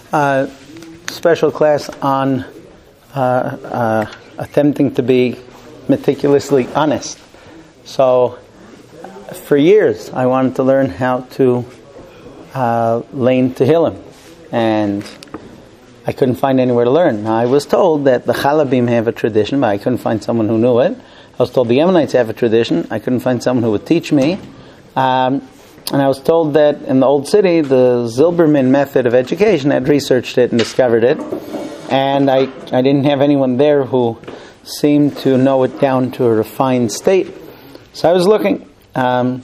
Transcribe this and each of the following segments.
special class on attempting to be meticulously honest. So, for years, I wanted to learn how to lein Tehillim, and I couldn't find anywhere to learn. Now, I was told that the Chalabim have a tradition, but I couldn't find someone who knew it. I was told the Yemenites have a tradition. I couldn't find someone who would teach me. And I was told that in the Old City, the Zilberman method of education had researched it and discovered it. And I didn't have anyone there who seemed to know it down to a refined state. So I was looking. I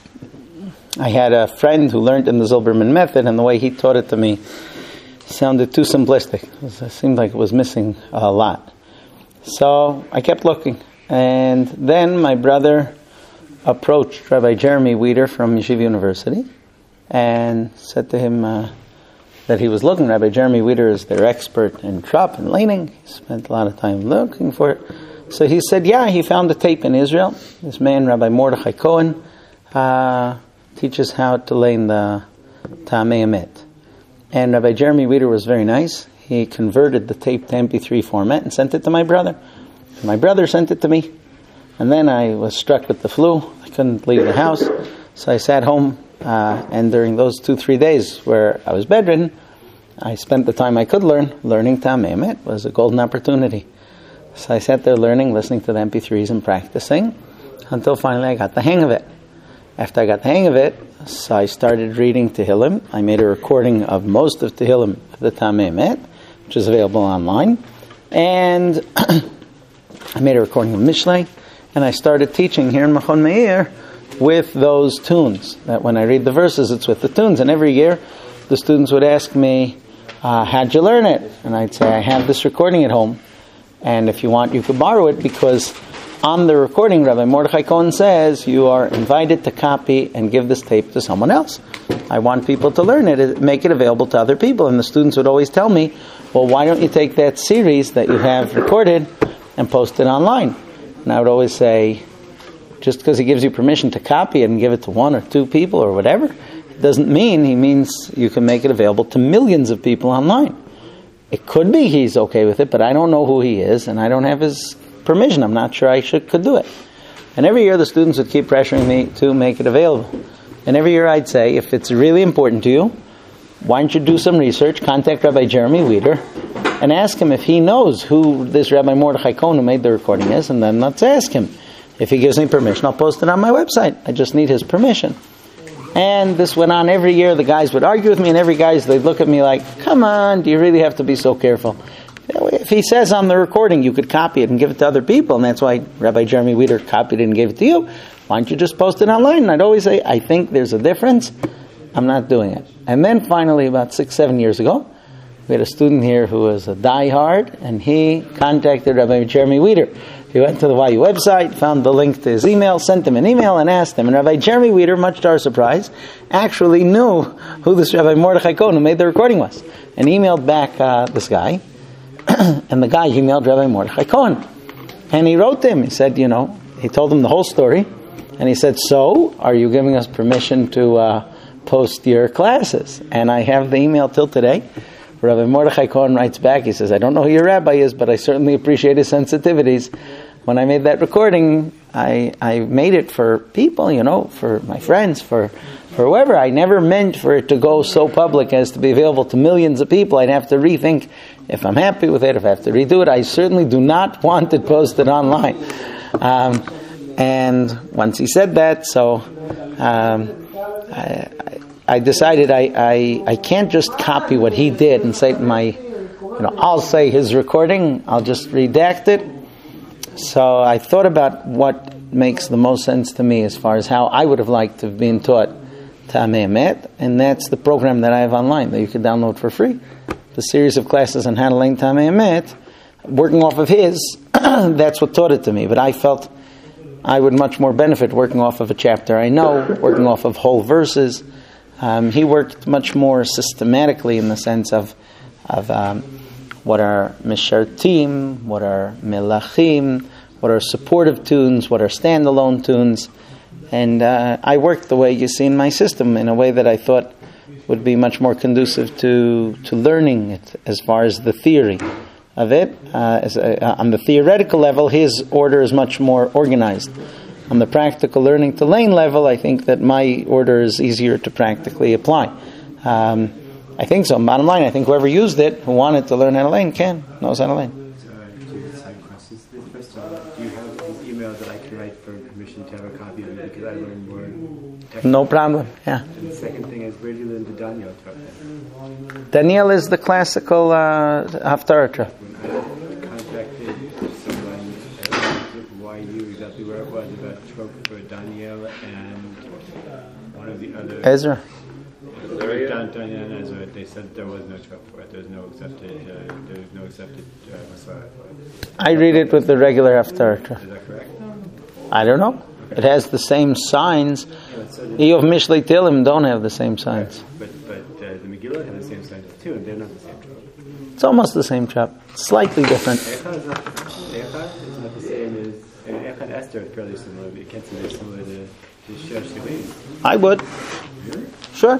had a friend who learned in the Zilberman method, and the way he taught it to me sounded too simplistic. It seemed like it was missing a lot. So I kept looking. And then my brother approached Rabbi Jeremy Wieder from Yeshiva University and said to him that he was looking. Rabbi Jeremy Wieder is their expert in Trop and laning. He spent a lot of time looking for it. So he said, yeah, he found a tape in Israel. This man, Rabbi Mordechai Cohen, teaches how to lane the Ta'amei Emet. And Rabbi Jeremy Wieder was very nice. He converted the tape to MP3 format and sent it to my brother. My brother sent it to me. And then I was struck with the flu. I couldn't leave the house. So I sat home, and during those 2-3 days where I was bedridden, I spent the time I could learning Ta'amei Emet. It was a golden opportunity. So I sat there learning, listening to the MP3s and practicing, until finally I got the hang of it. After I got the hang of it, so I started reading Tehillim. I made a recording of most of Tehillim of the Ta'amei Emet, which is available online. And I made a recording of Mishlei. And I started teaching here in Machon Meir with those tunes. That when I read the verses, it's with the tunes. And every year, the students would ask me, how'd you learn it? And I'd say, I have this recording at home. And if you want, you could borrow it, because on the recording, Rabbi Mordechai Cohen says, you are invited to copy and give this tape to someone else. I want people to learn it, make it available to other people. And the students would always tell me, well, why don't you take that series that you have recorded and post it online? And I would always say, just because he gives you permission to copy it and give it to 1 or 2 people or whatever, it doesn't mean he means you can make it available to millions of people online. It could be he's okay with it, but I don't know who he is, and I don't have his permission. I'm not sure I could do it. And every year the students would keep pressuring me to make it available. And every year I'd say, if it's really important to you, why don't you do some research, contact Rabbi Jeremy Wieder, and ask him if he knows who this Rabbi Mordechai Cohen who made the recording is, and then let's ask him. If he gives me permission, I'll post it on my website. I just need his permission. And this went on every year. The guys would argue with me, and they'd look at me like, come on, do you really have to be so careful? If he says on the recording you could copy it and give it to other people, and that's why Rabbi Jeremy Wieder copied it and gave it to you, why don't you just post it online? And I'd always say, I think there's a difference. I'm not doing it. And then finally, about 6-7 years ago, we had a student here who was a diehard, and he contacted Rabbi Jeremy Wieder. He went to the YU website, found the link to his email, sent him an email, and asked him. And Rabbi Jeremy Wieder, much to our surprise, actually knew who this Rabbi Mordechai Cohen who made the recording was. And he emailed back this guy, and the guy emailed Rabbi Mordechai Cohen. And he wrote to him. He said, he told him the whole story. And he said, so, are you giving us permission to post your classes? And I have the email till today. Rabbi Mordechai Cohen writes back, he says, I don't know who your rabbi is, but I certainly appreciate his sensitivities. When I made that recording, I made it for people, for my friends, for whoever. I never meant for it to go so public as to be available to millions of people. I'd have to rethink if I'm happy with it, if I have to redo it. I certainly do not want it posted online. And once he said that, so I decided I can't just copy what he did and say I'll say his recording, I'll just redact it. So I thought about what makes the most sense to me as far as how I would have liked to have been taught Ta'amei Emet, and that's the program that I have online that you can download for free. The series of classes on how to learn Ta'amei Emet, working off of his, that's what taught it to me. But I felt I would much more benefit working off of a chapter I know, working off of whole verses. He worked much more systematically in the sense of what are mishartim, what are melachim, what are supportive tunes, what are standalone tunes. And I worked the way you see in my system, in a way that I thought would be much more conducive to learning it as far as the theory of it. On the theoretical level, his order is much more organized. On the practical learning to lane level, I think that my order is easier to practically apply. I think so. Bottom line, I think whoever used it, who wanted to learn how to lane, knows how to lane. Two side questions. First of all, do you have his email that I can write for permission to have a copy of it because I learned more technical? No problem, yeah. And the second thing is, where do you learn the Daniel Torah? Daniel is the classical Haftarah Torah. When I contacted someone at YU, exactly where it was, about trope for Daniel and one of the other... Ezra. Daniel and Ezra, they said there was no trope for it. There was no accepted Messiah for it. I read it with the regular Haftarah Torah. Is that correct? I don't know. It has the same signs. Eov Mishlei Tilim don't have the same signs. But the Megillah have the same signs too, and they're not the same trope. It's almost the same chap. Slightly different. Eicha is not the same as... Eicha and Esther are fairly similar, but you can't say they're similar to Shir Shirim. I would. Sure.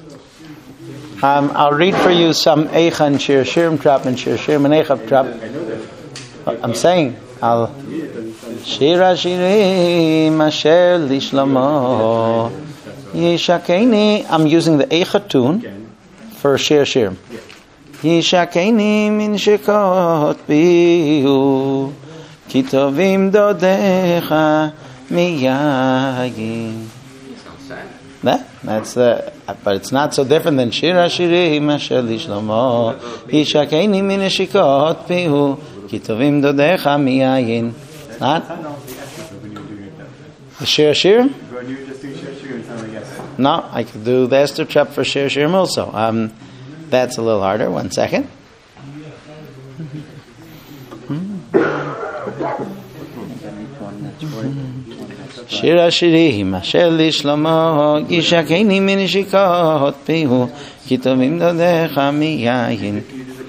I'll read for you some Eicha and Shir Shirim trap and Shir Shirim and Eicha trap. I'm saying, Shir HaShirim Asher Lishlomo Yishakeni. I'm using the Eicha tune for Shir Shirim. Yishakeni min shekot bihu kitovim dodecha miyayin. That's the, but it's not so different than Shir HaShirim Asher Lishlomo Yishakeni min shekot bihu kitovim dodecha miyayin. It's not the Shir HaShirim. When you were just doing Shir Shirim, it sounded like yes. No, I could do the Esther trap for Shir HaShirim also. That's a little harder. 1 second. Shir HaShirim Asher Lishlomo Yishakeni min shekot bihu kitovim dodecha miyayin.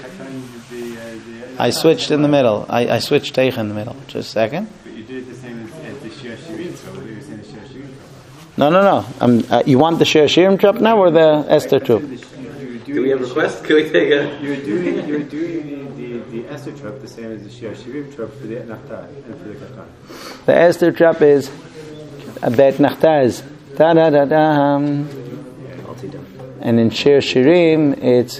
I switched in the middle. I switched Eicha in the middle. Just a second. But you did it the same as the Shir Shirim, so what were you saying the Shir Shirim? No. You want the Shir HaShirim trap now or the Esther trap? Do we have requests? Can we take a... You were doing the Esther trope the same as the Shir Shirim trope for the Nachtar and for the Katan. The Esther trap is Bet Nachtaz. Da da da da. And in Shir Shirim, it's.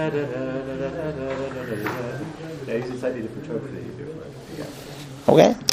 That is a slightly different trope that you do for it. Okay.